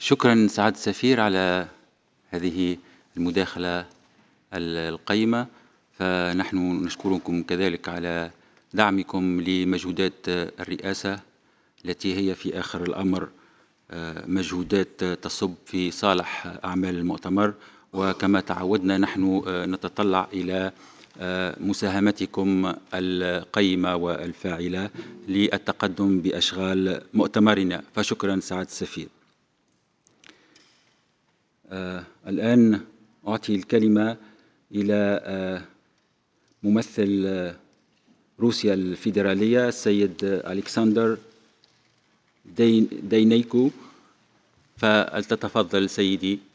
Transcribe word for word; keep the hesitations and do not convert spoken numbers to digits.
شكرا سعادة السفير على هذه المداخلة ال- القيمة. فنحن نشكركم كذلك على دعمكم لمجهودات الرئاسة التي هي في آخر الأمر آه، مجهودات تصب في صالح أعمال المؤتمر. وكما تعودنا نحن آه، نتطلع إلى آه، مساهمتكم القيمة والفاعلة للتقدم بأشغال مؤتمرنا. فشكرا سعادة السفير. آه الآن أعطي الكلمة إلى آه ممثل آه روسيا الفيدرالية السيد ألكسندر دين دينيكو. فلتتفضل سيدي.